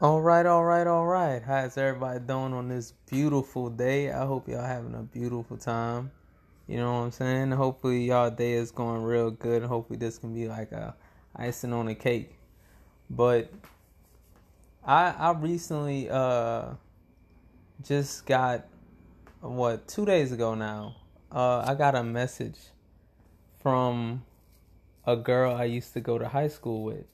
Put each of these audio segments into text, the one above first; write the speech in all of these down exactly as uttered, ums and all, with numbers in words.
All right, all right, all right. How's everybody doing on this beautiful day? I hope y'all having a beautiful time. You know what I'm saying? Hopefully y'all day is going real good. Hopefully this can be like a icing on a cake. But I I recently uh just got what two days ago now. Uh, I got a message from a girl I used to go to high school with.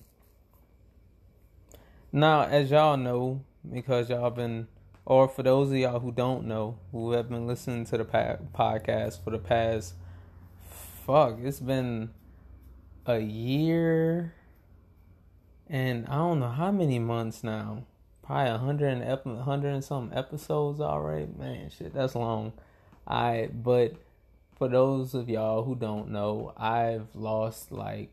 Now, as y'all know, because y'all been, or for those of y'all who don't know, who have been listening to the pa- podcast for the past, fuck, it's been a year and I don't know how many months now. Probably a hundred and ep- hundred and some episodes already. Man, shit, that's long. I but for those of y'all who don't know, I've lost like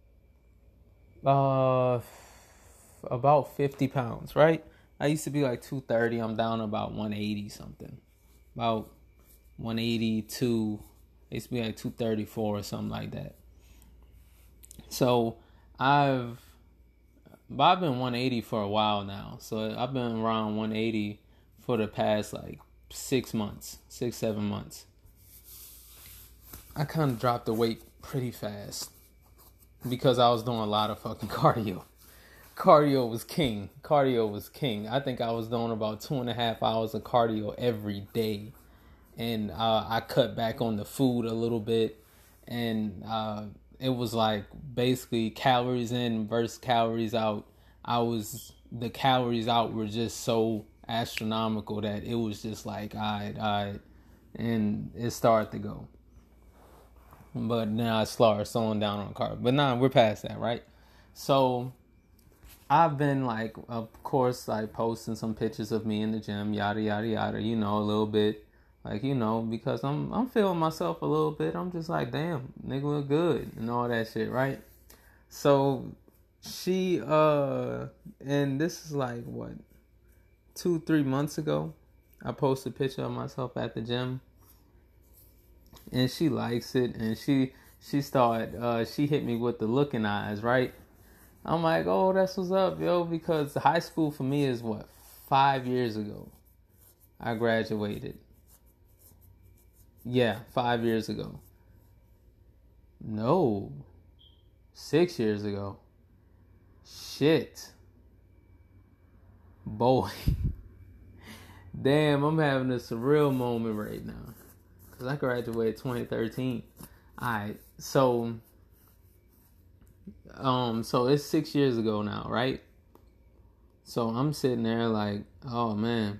uh about fifty pounds, right? I used to be like two thirty. I'm down to about one eighty something. About one eighty-two. I used to be like two thirty-four or something like that. So I've I've been one eighty for a while now. So I've been around one eighty for the past like six months, six, seven months. I kind of dropped the weight pretty fast because I was doing a lot of fucking cardio. Cardio was king. Cardio was king. I think I was doing about two and a half hours of cardio every day. And uh, I cut back on the food a little bit. And uh, it was like basically calories in versus calories out. I was, the calories out were just so astronomical that it was just like, all right, all right. And it started to go. But now I started slowing down on carbs. But now nah, we're past that, right? So I've been like, of course, like posting some pictures of me in the gym, yada yada yada. You know, a little bit, like you know, because I'm I'm feeling myself a little bit. I'm just like, damn, nigga look good and all that shit, right? So she uh, and this is like what, two three months ago, I posted a picture of myself at the gym. And she likes it, and she she started uh, she hit me with the looking eyes, right? I'm like, oh, that's what's up, yo, because high school for me is what, five years ago. I graduated. Yeah, five years ago. No, six years ago. Shit, boy, damn, I'm having a surreal moment right now, cause I graduated twenty thirteen. All right, so. Um, so it's six years ago now, right? So I'm sitting there like, oh man.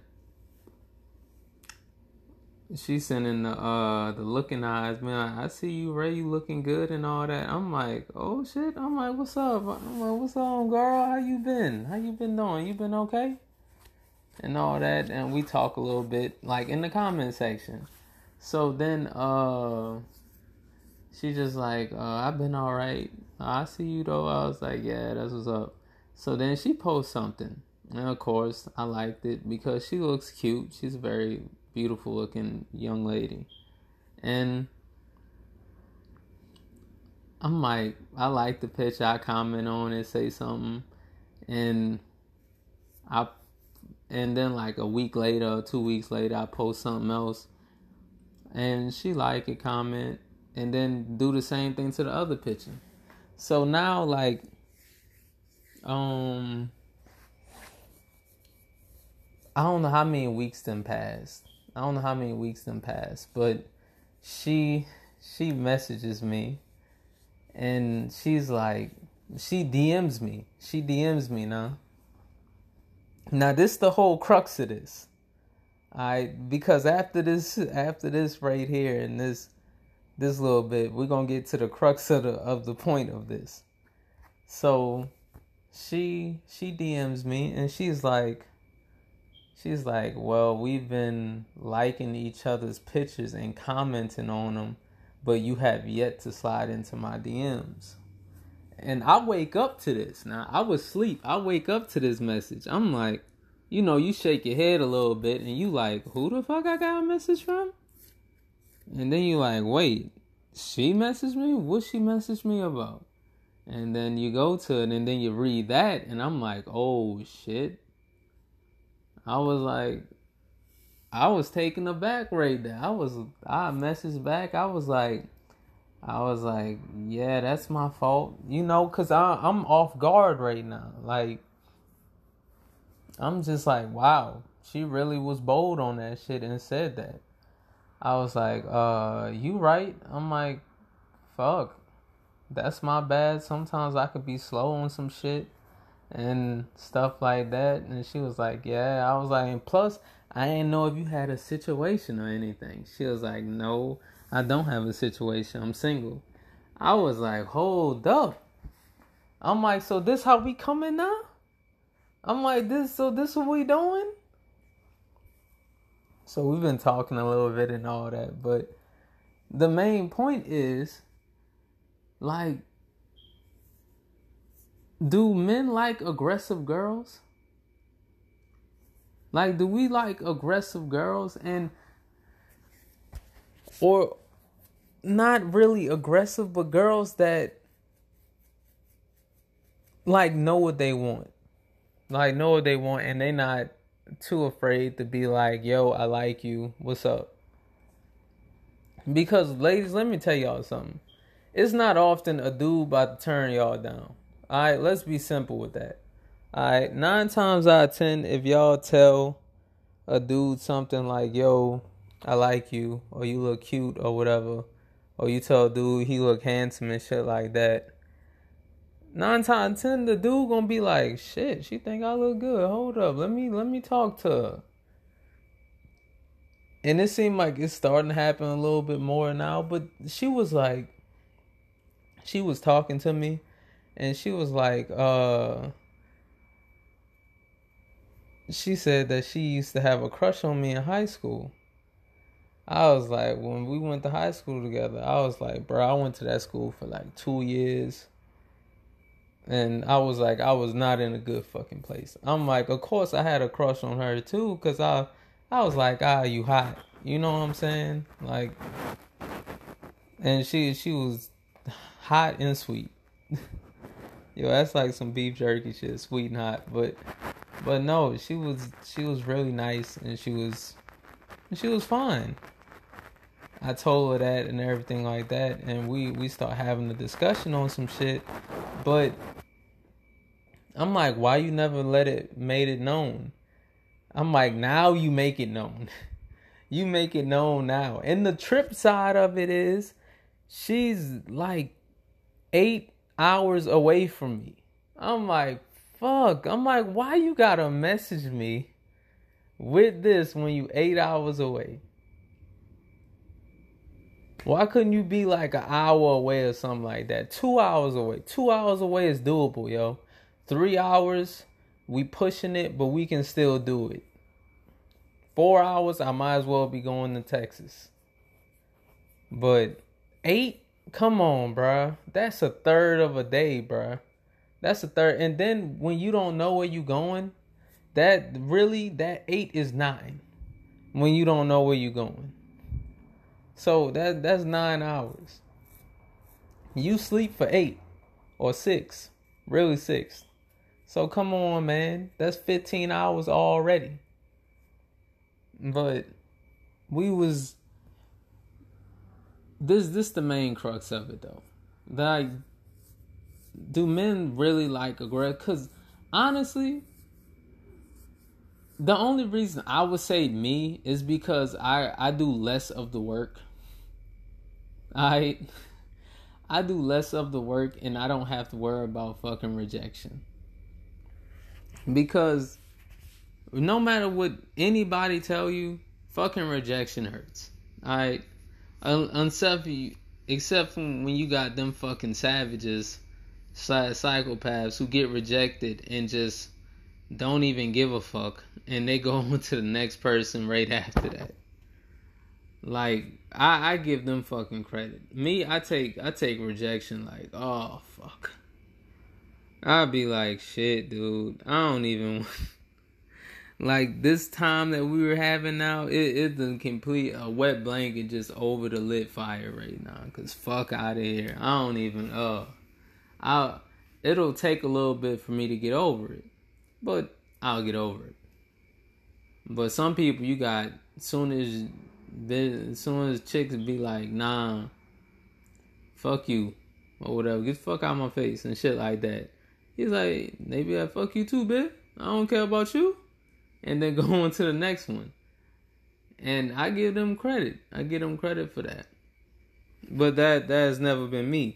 She's sending the uh the looking eyes, man. I see you, Ray. You looking good and all that. I'm like, oh shit. I'm like, what's up? I'm like, what's up, girl? How you been? How you been doing? You been okay? And all that, and we talk a little bit, like in the comment section. So then, uh, she just like, uh, I've been all right. I see you though. I was like, yeah, that's what's up. So then she posts something. And of course, I liked it because she looks cute. She's a very beautiful looking young lady. And I'm like, I like the picture. I comment on it, say something. And I, and then like a week later or two weeks later, I post something else. And she like it, comment, and then do the same thing to the other picture. So now, like, um, I don't know how many weeks then passed. I don't know how many weeks then passed, but she she messages me, and she's like, she D Ms me. She D Ms me now. Now this the whole crux of this. I because after this after this right here and this this little bit, we're gonna get to the crux of the of the point of this. So she she D Ms me and she's like she's like, well, we've been liking each other's pictures and commenting on them, but you have yet to slide into my D Ms. And I wake up to this. Now I was asleep. I wake up to this message. I'm like, you know, you shake your head a little bit and you like, who the fuck I got a message from? And then you like, wait, she messaged me? What she messaged me about? And then you go to it and then you read that and I'm like, oh shit. I was like, I was taken aback right there. I was, I messaged back. I was like, I was like, yeah, that's my fault. You know, because I'm off guard right now. Like, I'm just like, wow, she really was bold on that shit and said that. I was like, uh, you right. I'm like, fuck, that's my bad. Sometimes I could be slow on some shit and stuff like that. And she was like, yeah. I was like, and plus, I didn't know if you had a situation or anything. She was like, no, I don't have a situation. I'm single. I was like, hold up. I'm like, so this how we coming now? I'm like, this, so this what we doing? So we've been talking a little bit and all that, but the main point is, like, do men like aggressive girls? Like, do we like aggressive girls? And, or not really aggressive, but girls that, like, know what they want. Like, know what they want, and they not too afraid to be like, yo, I like you. What's up? Because, ladies, let me tell y'all something. It's not often a dude about to turn y'all down. Alright, let's be simple with that. Alright, nine times out of ten, if y'all tell a dude something like, yo, I like you, or you look cute, or whatever, or you tell a dude he look handsome and shit like that, nine times ten, the dude gonna be like, shit, she think I look good. Hold up, let me let me talk to her. And it seemed like it's starting to happen a little bit more now, but she was like, she was talking to me, and she was like, uh, she said that she used to have a crush on me in high school. I was like, when we went to high school together, I was like, bro, I went to that school for like two years. And I was like, I was not in a good fucking place. I'm like, of course I had a crush on her too, because I, I was like, ah, you hot. You know what I'm saying? Like, and she she was hot and sweet. Yo, that's like some beef jerky shit, sweet and hot. But but no, she was she was really nice, and she was she was fine. I told her that and everything like that, and we we start having a discussion on some shit. But I'm like, why you never let it made it known? I'm like, now you make it known. You make it known now. And the trip side of it is, she's like eight hours away from me. I'm like, fuck. I'm like, why you gotta message me with this when you eight hours away? Why couldn't you be like an hour away or something like that? Two hours away. Two hours away is doable, yo. Three hours, we pushing it, but we can still do it. Four hours, I might as well be going to Texas. But eight, come on, bruh. That's a third of a day, bruh. That's a third. And then when you don't know where you going, that really, that eight is nine. When you don't know where you going. So that that's nine hours. You sleep for eight or six. Really six. So come on, man. That's fifteen hours already. But we was this this the main crux of it though. Like, do men really like aggressive? Because honestly, the only reason I would say me is because I, I do less of the work. I I do less of the work, and I don't have to worry about fucking rejection. Because no matter what anybody tell you, fucking rejection hurts. Alright? Except, except when you got them fucking savages, psychopaths who get rejected and just don't even give a fuck, and they go on to the next person right after that. Like, I, I give them fucking credit. Me, I take I take rejection like, oh fuck. I'd be like, shit, dude. I don't even like this time that we were having now. It it's a complete a wet blanket just over the lit fire right now. Cause fuck out of here. I don't even uh. I it'll take a little bit for me to get over it. But I'll get over it. But some people you got soon as they, as soon as chicks be like, nah, fuck you or whatever, get the fuck out of my face and shit like that. He's like, they be like, fuck you too, bitch. I don't care about you. And then go on to the next one. And I give them credit. I give them credit for that. But that that has never been me.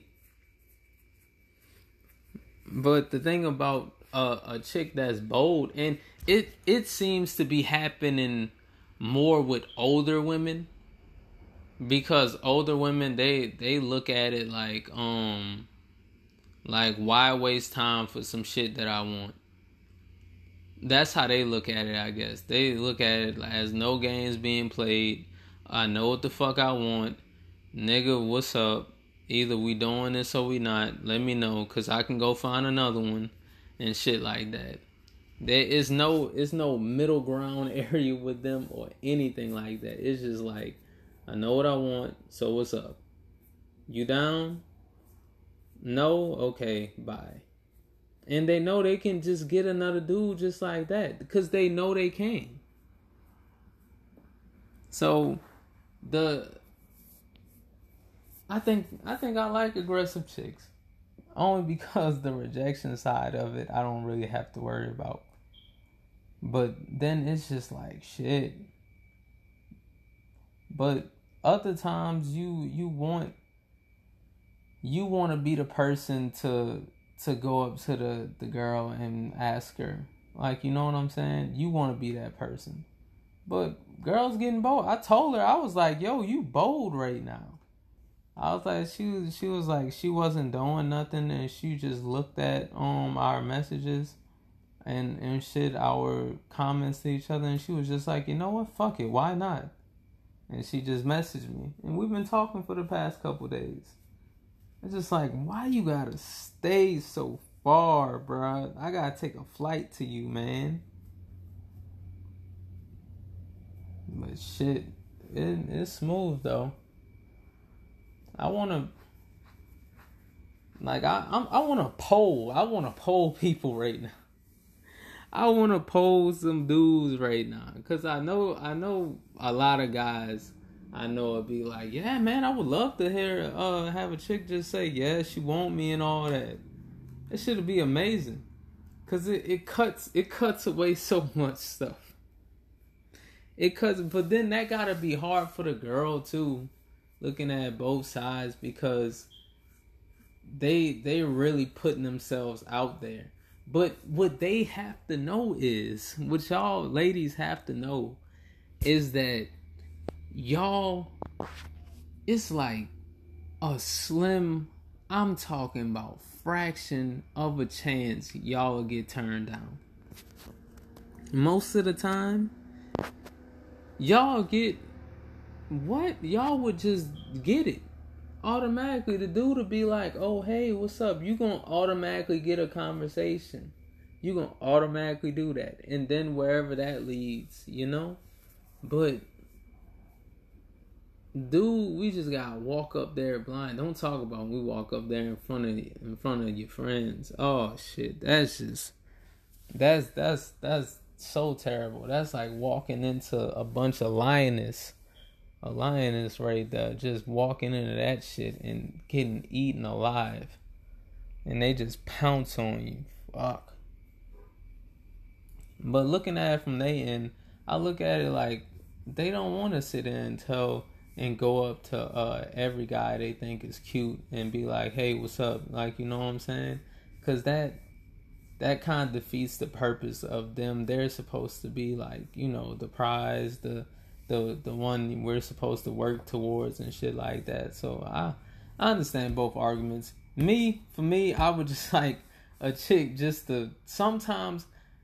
But the thing about uh, a chick that's bold, and it it seems to be happening more with older women, because older women they they look at it like um like why waste time for some shit that I want. That's how they look at it, I guess. They look at it as no games being played. I know what the fuck I want. Nigga, what's up? Either we doing this or we not. Let me know, cause I can go find another one and shit like that. There is no, it's no middle ground area with them or anything like that. It's just like, I know what I want, so what's up? You down? No? Okay, bye. And they know they can just get another dude just like that, because they know they can. So, the... I think I think I like aggressive chicks. Only because the rejection side of it I don't really have to worry about. But then it's just like shit. But other times you you want you want to be the person to to go up to the, the girl and ask her. Like, you know what I'm saying? You want to be that person. But girls getting bold. I told her, I was like, yo, you bold right now. I was like, she was, she was like, she wasn't doing nothing, and she just looked at um our messages and, and shit, our comments to each other, and she was just like, you know what, fuck it, why not? And she just messaged me, and we've been talking for the past couple days. It's just like, why you gotta stay so far, bruh? I gotta take a flight to you, man. But shit, it, it's smooth though. I wanna, like, I I'm, I wanna poll. I wanna poll people right now. I wanna poll some dudes right now, cause I know I know a lot of guys. I know it'd be like, yeah, man, I would love to hear uh have a chick just say, yeah, she want me and all that. It should be amazing, cause it, it cuts it cuts away so much stuff. It cuts, but then that gotta be hard for the girl too. Looking at both sides, because they they really putting themselves out there. But what they have to know is, what y'all ladies have to know, is that y'all, it's like a slim, I'm talking about fraction of a chance y'all will get turned down. Most of the time, y'all get what? Y'all would just get it. Automatically, the dude would be like, oh, hey, what's up? You gonna automatically get a conversation. You gonna automatically do that. And then wherever that leads, you know? But, dude, we just gotta walk up there blind. Don't talk about when we walk up there in front of in front of your friends. Oh, shit. That's just, that's, that's, that's so terrible. That's like walking into a bunch of lioness. A lioness right there, just walking into that shit and getting eaten alive. And they just pounce on you. Fuck. But looking at it from their end, I look at it like they don't want to sit there and tell and go up to uh, every guy they think is cute and be like, hey, what's up? Like, you know what I'm saying? Because that, that kind of defeats the purpose of them. They're supposed to be like, you know, the prize, the... the the one we're supposed to work towards and shit like that. So I I understand both arguments. Me, for me, I would just like a chick just to sometimes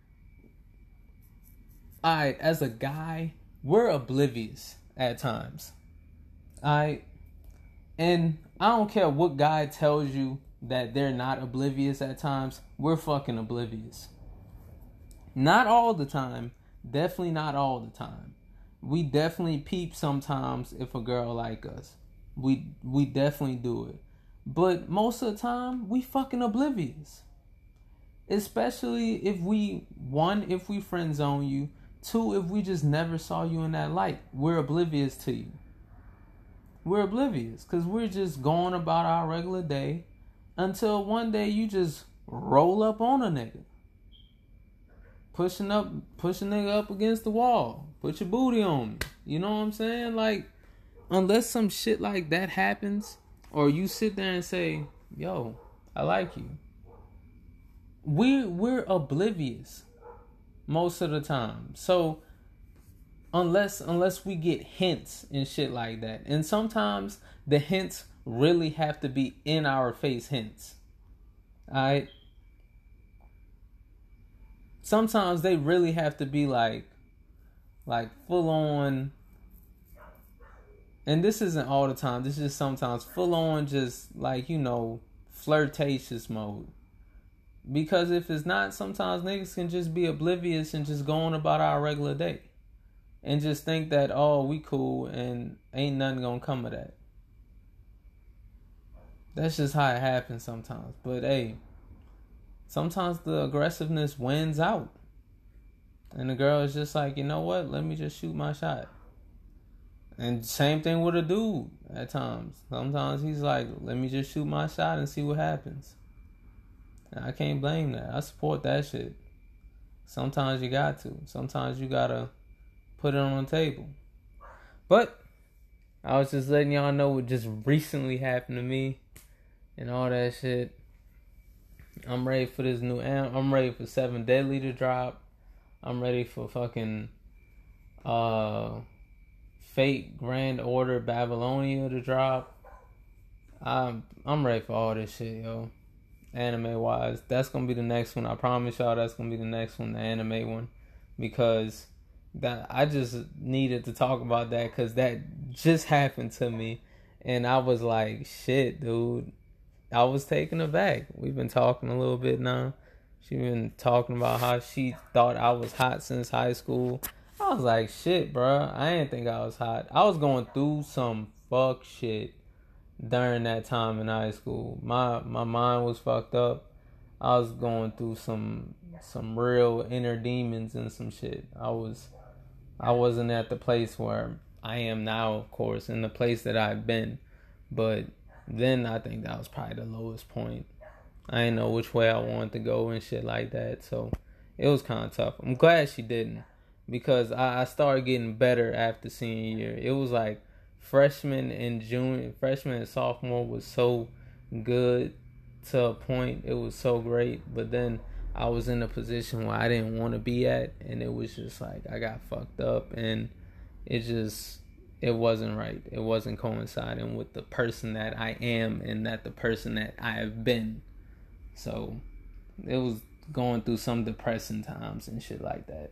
I as a guy, we're oblivious at times. I and I don't care what guy tells you that they're not oblivious at times, we're fucking oblivious. Not all the time, definitely not all the time. We definitely peep sometimes if a girl like us. We we definitely do it. But most of the time, we fucking oblivious. Especially if we, one, if we friend zone you. Two, if we just never saw you in that light, we're oblivious to you. We're oblivious because we're just going about our regular day until one day you just roll up on a nigga. Pushing up, push a nigga up against the wall. Put your booty on me. You know what I'm saying? Like, unless some shit like that happens, or you sit there and say, yo, I like you. We, we're oblivious most of the time. So, unless unless we get hints and shit like that. And sometimes the hints really have to be in our face hints. Alright? Sometimes they really have to be like, like full on, and this isn't all the time, this is just sometimes full on just like, you know, flirtatious mode. Because if it's not, sometimes niggas can just be oblivious and just go on about our regular day. And just think that, oh, we cool and ain't nothing gonna come of that. That's just how it happens sometimes. But hey, sometimes the aggressiveness wins out. And the girl is just like, you know what? Let me just shoot my shot. And same thing with a dude at times. Sometimes he's like, let me just shoot my shot and see what happens. And I can't blame that. I support that shit. Sometimes you got to. Sometimes you gotta put it on the table. But I was just letting y'all know what just recently happened to me and all that shit. I'm ready for this new am- I'm ready for Seven Deadly to drop. I'm ready for fucking uh Fate Grand Order Babylonia to drop. I'm I'm ready for all this shit, yo. Anime wise. That's gonna be the next one. I promise y'all that's gonna be the next one, the anime one. Because that I just needed to talk about that because that just happened to me. And I was like, shit, dude. I was taken aback. We've been talking a little bit now. She been talking about how she thought I was hot since high school. I was like, shit, bro. I didn't think I was hot. I was going through some fuck shit during that time in high school. My my mind was fucked up. I was going through some some real inner demons and some shit. I was I wasn't at the place where I am now, of course, in the place that I've been. But then I think that was probably the lowest point. I didn't know which way I wanted to go and shit like that. So it was kind of tough. I'm glad she didn't. Because I, I started getting better after senior year. It was like freshman and junior, freshman and sophomore was so good to a point. It was so great. But then I was in a position where I didn't want to be at. And it was just like I got fucked up. And it just, it wasn't right. It wasn't coinciding with the person that I am and not the person that I have been. So it was going through some depressing times and shit like that.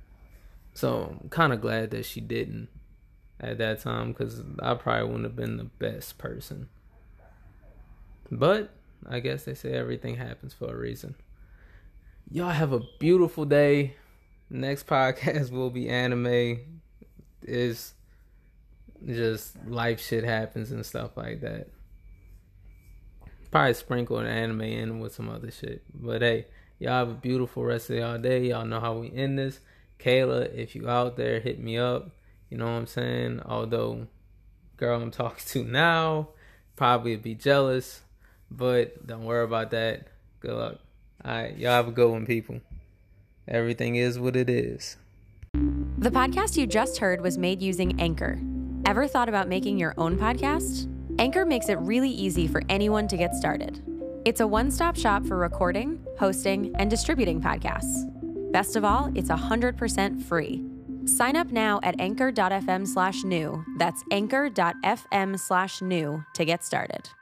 So I'm kind of glad that she didn't at that time because I probably wouldn't have been the best person. But I guess they say everything happens for a reason. Y'all have a beautiful day. Next podcast will be anime. Is just life shit happens and stuff like that. Probably sprinkle an anime in with some other shit. But hey, y'all have a beautiful rest of y'all day. Y'all know how we end this. Kayla, if you out there, hit me up. You know what I'm saying? Although, girl I'm talking to now probably be jealous. But don't worry about that. Good luck. Alright, y'all have a good one, people. Everything is what it is. The podcast you just heard was made using Anchor. Ever thought about making your own podcast? Anchor makes it really easy for anyone to get started. It's a one-stop shop for recording, hosting, and distributing podcasts. Best of all, it's one hundred percent free. Sign up now at anchor.fm slash new. That's anchor.fm slash new to get started.